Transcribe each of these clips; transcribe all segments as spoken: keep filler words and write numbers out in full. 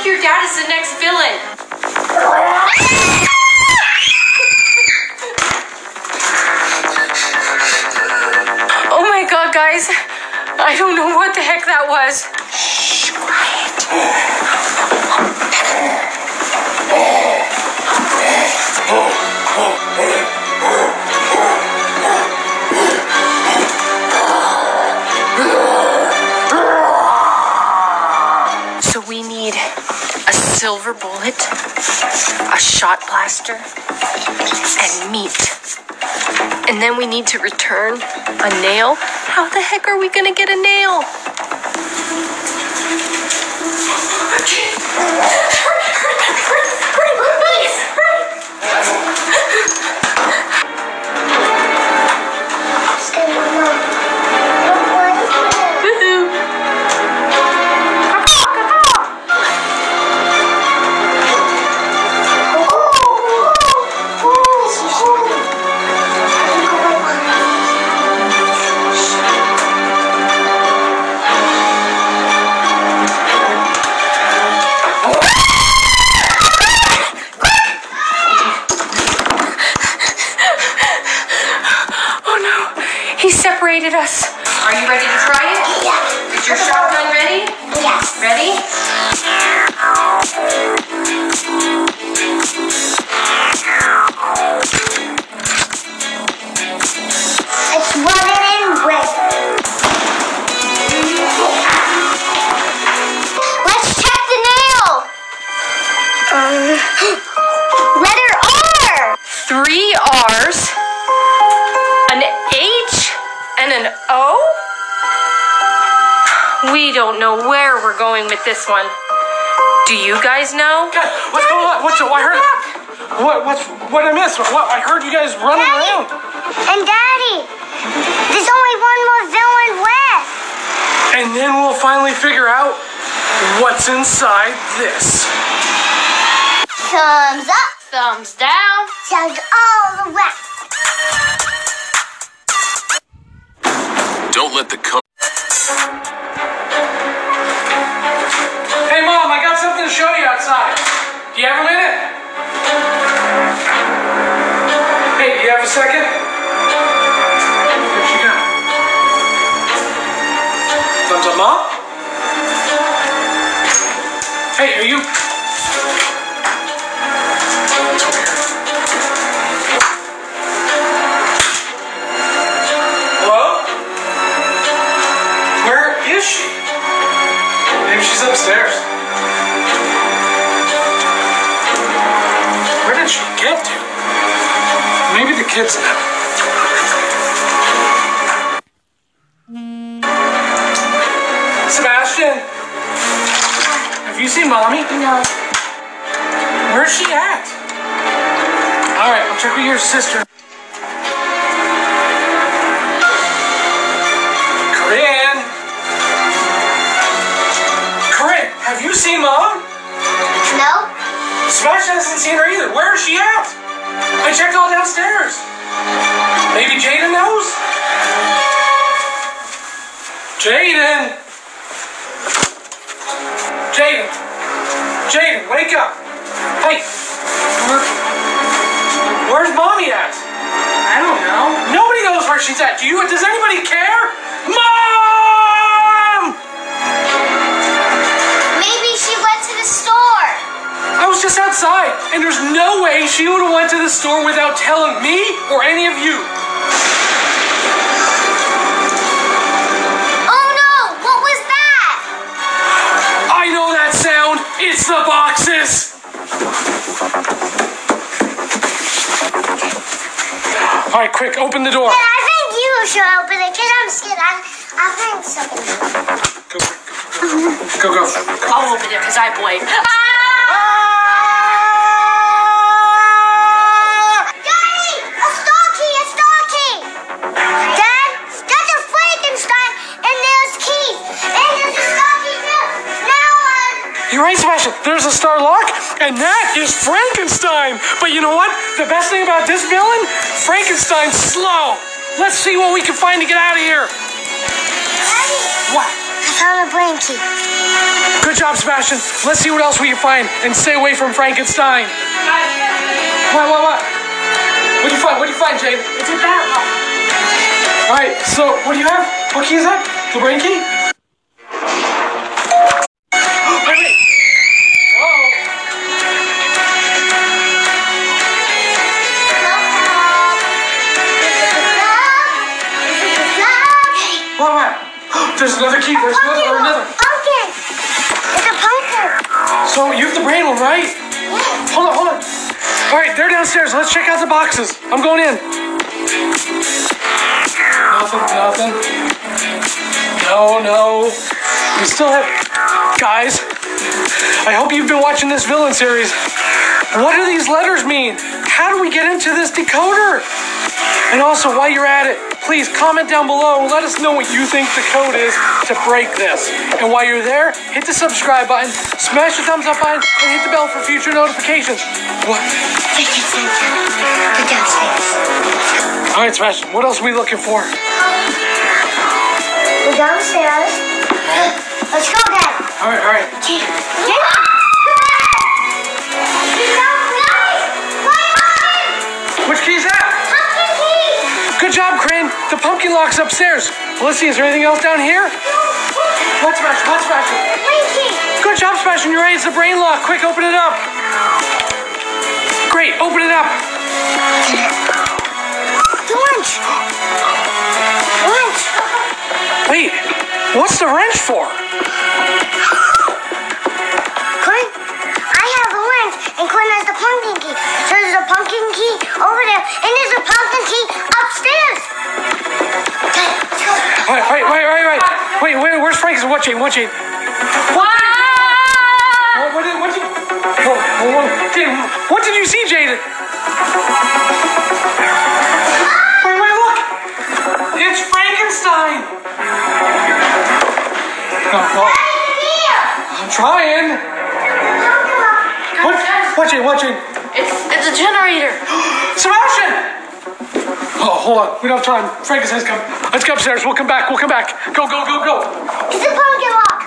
like your dad is the next villain. Oh my god, guys. I don't know what the heck that was. Shh, quiet. So we need a silver bullet, a shot blaster, and meat. And then we need to return a nail. How the heck are we gonna get a nail? He separated us. Are you ready to try it? Yeah. Is your shotgun ready? Yes. Ready? It's running in red. Let's check the nail. Um, letter R. Three R's. An H and an O? We don't know where we're going with this one. Do you guys know? God, what's going on? What's I heard? What? What's what I missed? What? I heard you guys running Daddy. around. And Daddy, there's only one more villain left. And then we'll finally figure out what's inside this. Thumbs up. Thumbs down. Thumbs all the way. Don't let the co- Hey, Mom, I got something to show you outside. Do you have a minute? Hey, do you have a second? Here she goes. Thumbs up, Mom? Hey, are you... That's weird. Hello? Where is she? Maybe she's upstairs. Where did she get to? Maybe the kids know. Sebastian! Have you seen Mommy? No. Where's she at? Alright, I'll check with your sister. Corinne! Corinne, have you seen Mom? No? Sebastian hasn't seen her either. Where is she at? I checked all downstairs. Maybe Jaden knows? Jaden! Jaden! Jaden, wake up! Hey! Where, where's Mommy at? I don't know. Nobody knows where she's at. Do you? Does anybody care? Mom! Maybe she went to the store. I was just outside, and there's no way she would have went to the store without telling me or any of you. Oh no! What was that? I know that sound. It's the boxes. All right, quick, open the door. But I think you should open it because I'm scared. I, I think something. Go, go, go. Go, go. I'll open it because I blame. Ah! Daddy! A Starkey! A Starkey! Dad, that's a Frankenstein, and there's Keith, and there's a Starkey too. Now, uh... You're right, Sebastian. There's a Starlock, and that is Frankenstein. But you know what? The best thing about this villain? Frankenstein's slow. Let's see what we can find to get out of here. Daddy, What? I found a blankie. Good job, Sebastian. Let's see what else we can find and stay away from Frankenstein. What, what, what? What'd you find? What'd you find, Jade? It's a bat lock. All right, so what do you have? What key is that? The brain key? Wait, wait. Uh-oh. What, what? There's another key. There's another, or another. Pumpkin. It's a pumpkin. So you have the brain one, right? Yeah. Hold on, hold on. All right, they're downstairs. Let's check out the boxes. I'm going in. Nothing, nothing. No, no. We still have... Guys, I hope you've been watching this villain series. What do these letters mean? How do we get into this decoder? And also, while you're at it, please comment down below and let us know what you think the code is to break this. And while you're there, hit the subscribe button, smash the thumbs up button, and hit the bell for future notifications. What? Good job, Sphinx. All right, Sebastian, what else are we looking for? We're downstairs. Let's go, Dad. All right, all right. Which key is that? Pumpkin key. Good job, Crane. The pumpkin lock's upstairs. Well, let's see, is there anything else down here? What's Sebastian? What's Sebastian? Brain key. Good job, Sebastian. You're right. It's the brain lock. Quick, open it up. Great. Open it up. The wrench. Wrench. Wait. What's the wrench for? Quinn, I have a wrench, and Quinn has the pumpkin key. So there's a pumpkin key over there, and there's a pumpkin key upstairs. Okay, let's go. All right, all right, all right, all right. Wait, wait. Where's Frank's? What chain? What chain? What? What, what did? What did? Oh, oh, oh. Jade, what did you see, Jade? Wait, wait, look! It's Frankenstein! Oh, oh. I'm trying. What? What chain? What chain? It's it's a generator. Sebastian! Oh, hold on. We don't have time. Frankenstein's coming. Let's go upstairs. We'll come back. We'll come back. Go, go, go, go. It's a pumpkin lock.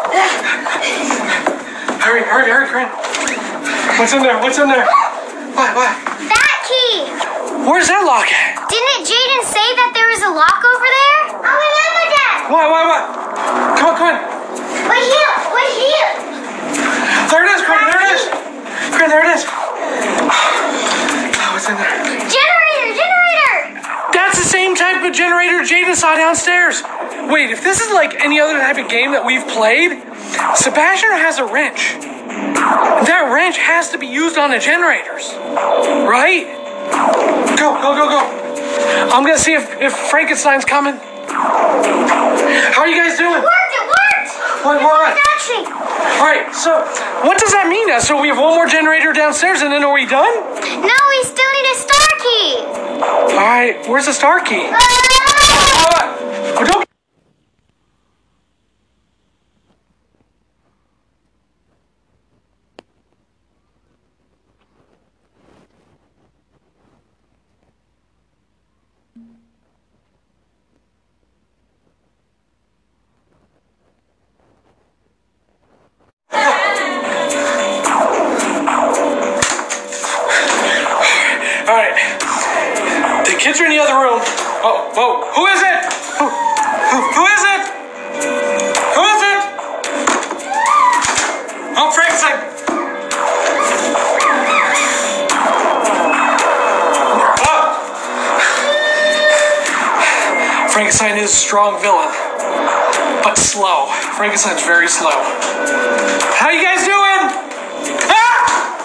Hurry, hurry, hurry, Crane. What's in there? What's in there? What, what? That key. Where's that lock at? Didn't Jaden say that there was a lock over there? I remember that. What, what, what? Come on, come on. Right here. Right here. There it is, Crane. There it is. Crane, there it is. Oh, what's in there? Generator. Generator. That's the same type of generator Jaden saw downstairs. Wait, if this is like any other type of game that we've played, Sebastian has a wrench. That wrench has to be used on the generators, right? Go, go, go, go. I'm gonna see if, if Frankenstein's coming. How are you guys doing? It worked. It worked. What, what? Actually. All right, so what does that mean? So we have one more generator downstairs and then are we done? No, we still need a star key. All right, where's the star key? Ah! Oh, don't. All right, the kids are in the other room. Oh, whoa, who is it? Who, who, who is it? Who is it? Oh, Frankenstein. Oh. Frankenstein is a strong villain, but slow. Frankenstein's very slow. How you guys doing? Ah!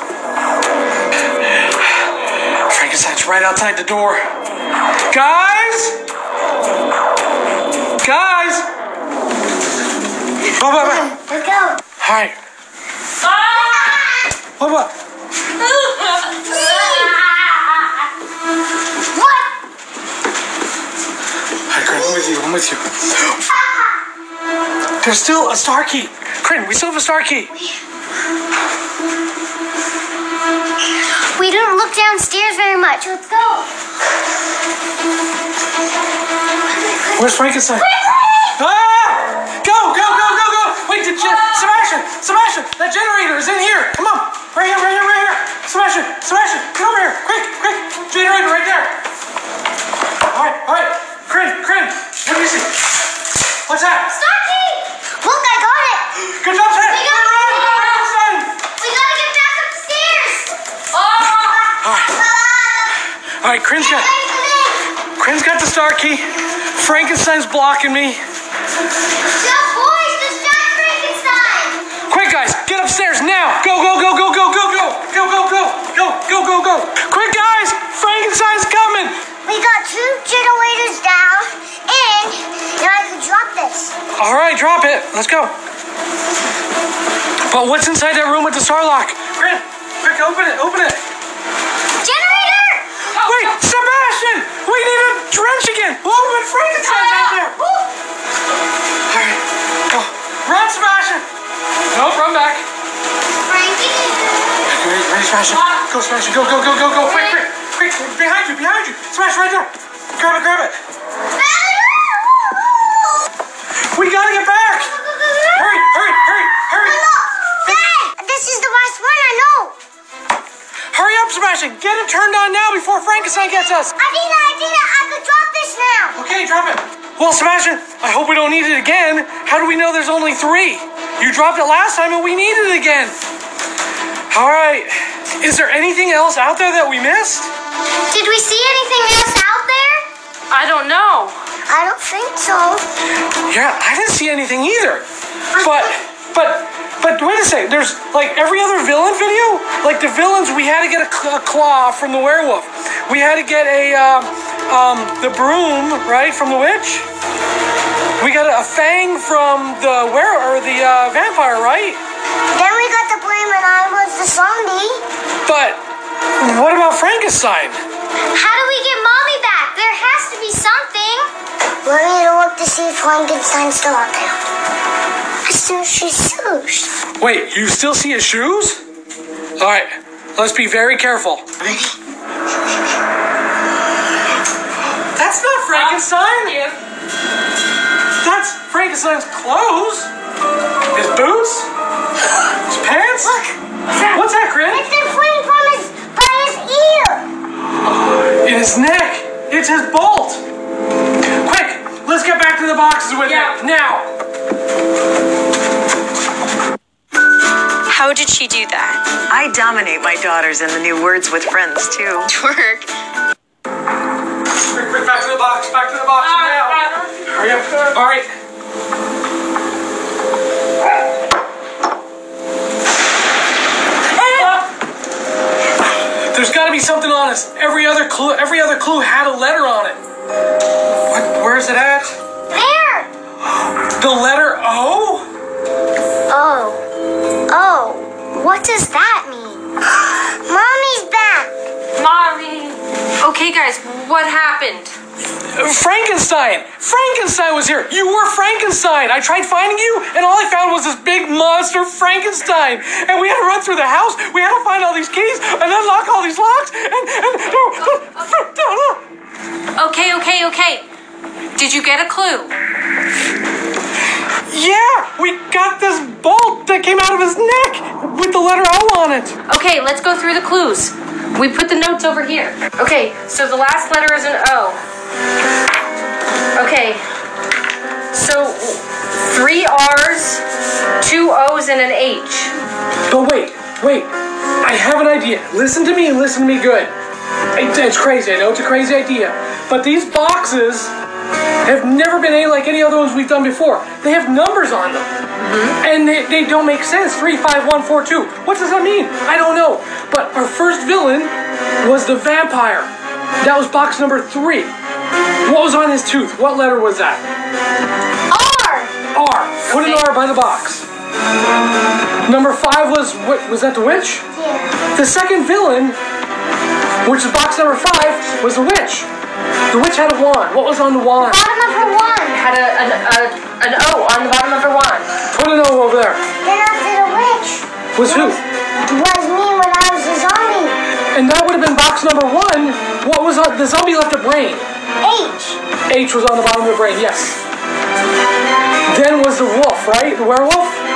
Frankenstein's right outside the door. Guys? Guys? What, what, what? Let's go. All right. What, what? What? Hi, Crane, I'm with you, I'm with you. There's still a star key. Crane, we still have a star key. We didn't look downstairs very much. Let's go. Where's Frankenstein? Quickly! Ah! Go, go, go! Sebastian! Sebastian! That generator is in here! Come on! Right here, right here, right here! Sebastian! Sebastian! Get over here! Quick! Quick! Generator right there! Alright, alright! Corinne! Corinne! What do you see? What's that? Starkey! Look, I got it! Good job, Sam! We got it! Frankenstein! We gotta get back upstairs! Alright. Alright, Corinne's got, Corinne's got the star key. Frankenstein's blocking me. The boys, distract Frankenstein! Quick, guys, get upstairs now! Go, go, go, go, go, go, go! Go, go, go! Go, go, go, go! Quick, guys! Frankenstein's coming! We got two generators down, and now I can drop this. All right, drop it. Let's go. But what's inside that room with the star lock? Corinne, quick, open it, open it. Generator! Wait, Sebastian! We need a drench again! Oh, but Frankenstein's out there! All right, go. Run, Sebastian! Nope, run back. Frankie! Ready, ready, Sebastian? Go, Sebastian, go, go, go, go, go, quick, quick, quick, behind you, behind you. Sebastian, right there. Grab it, grab it. We gotta get back! Hurry, hurry, hurry, hurry! Dad, this is the last one, I know. Hurry up, Sebastian! Get it turned on now before Frankenstein gets us! I did it, I did it. I could drop this now. Okay, drop it. Well, Sebastian, I hope we don't need it again. How do we know there's only three? You dropped it last time and we need it again. All right. Is there anything else out there that we missed? Did we see anything else out there? I don't know. I don't think so. Yeah, I didn't see anything either. But, but, but wait a second. There's like every other villain video. Like the villains, we had to get a, cl- a claw from the werewolf. We had to get a um, um, the broom, right, from the witch. We got a, a fang from the were or the uh, vampire, right? Then we got the blame and I was the zombie. But what about Frankenstein? How do we get Mommy back? There has to be something. Let me look to see if Frankenstein's still out there. I still see shoes. Wait, you still see his shoes? All right, let's be very careful. Ready? That's not Frankenstein. That's Frankenstein's clothes. His boots. His pants. Look. What's that, Corinne? It's been pointing from his, by his ear. In his neck. It's his bolt. Quick, let's get back to the boxes with Yeah. it now. How did she do that? I dominate my daughters in the new Words with Friends, too. Twerk. Quick, quick, back to the box. Back to the box now. Hurry up. All right. There's got to be something on us. Every other clue, every other clue had a letter on it. What? Where is it at? There. The letter O? Oh. Oh. What does that mean? Mommy's back. Mommy. Okay, guys, what happened? Frankenstein! Frankenstein was here! You were Frankenstein! I tried finding you, and all I found was this big monster Frankenstein! And we had to run through the house, we had to find all these keys, and unlock all these locks, and... and Okay, okay, okay. Did you get a clue? Yeah! We got this bolt that came out of his neck with the letter O on it! Okay, let's go through the clues. We put the notes over here. Okay, so the last letter is an O. Okay, so three R's, two O's, and an H. But wait, wait. I have an idea. Listen to me and listen to me good. It- It's crazy. I know it's a crazy idea. But these boxes have never been any like any other ones we've done before. They have numbers on them. Mm-hmm. And they, they don't make sense. Three, five, one, four, two. What does that mean? I don't know. But our first villain was the vampire. That was box number three. What was on his tooth? What letter was that? R. R. Put an R by the box. Number five was, what, was that the witch? Yeah. The second villain, which is box number five, was the witch. The witch had a wand. What was on the wand? Bottom of her wand. Had a, an, a, an O on the bottom of her wand. Put an O over there. Then after the witch Was who? was me when I was a zombie. And that would have been box number one. What was on, the zombie left a brain. H. H was on the bottom of the brain, yes. Then was the wolf, right? The werewolf? The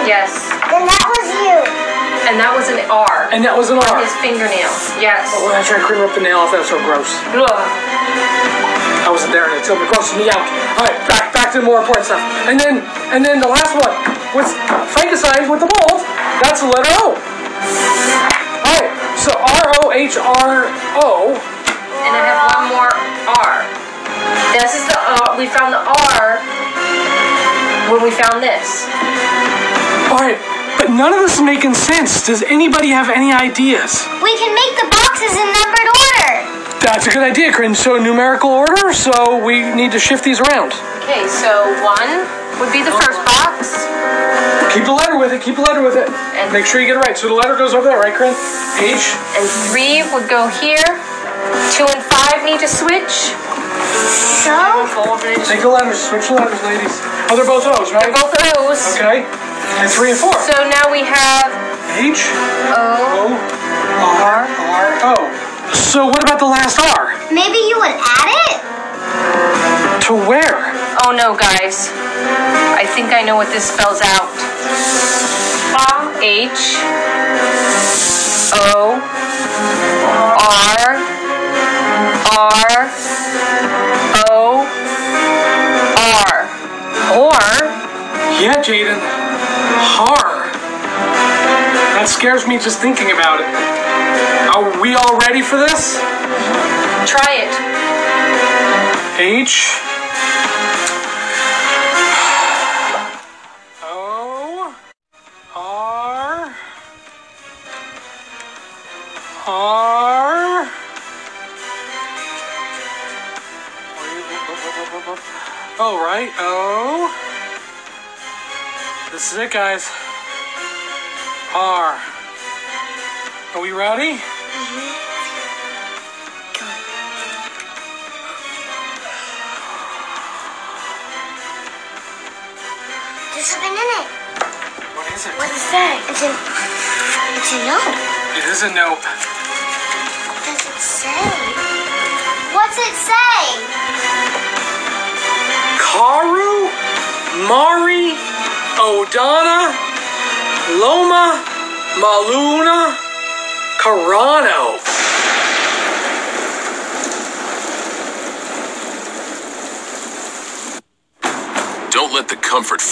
Yes. Then that was you. And that was an R. And that was an R. His fingernail. Yes. Oh, when I tried to clean up the nail off, that was so gross. Ugh. I wasn't there and it still grosses me out. Alright, back back to the more important stuff. And then and then the last one was Frankenstein with the mold. That's the letter O. Alright, so R O H R O. And I have one more R. This is the uh, we found the R when we found this. Alright, but none of this is making sense. Does anybody have any ideas? We can make the boxes in numbered order. That's a good idea, Corinne. So numerical order, so we need to shift these around. Okay, so one would be the first box. Keep the letter with it, keep the letter with it. And make sure you get it right. So the letter goes over there, right, Corinne? H. And three would go here. Two and five need to switch. So? Take the letters, switch the letters, ladies. Oh, they're both O's, right? They're both O's. Okay. And three and four. So now we have H. O. O. R. R. O. So what about the last R? Maybe you would add it? To where? Oh no, guys. I think I know what this spells out. H. O. R. R. O. R. Or. Yeah, Jaden. Har. That scares me just thinking about it. Are we all ready for this? Try it. H. O. R. R. Oh, right. O. This is it, guys. R. Are we ready? There's something in it. What is it? What is that? It's a, it's a note. It is a note. What does it say? What's it say? Karu, Mari, Odana, Loma, Maluna, Carano. Don't let the comfort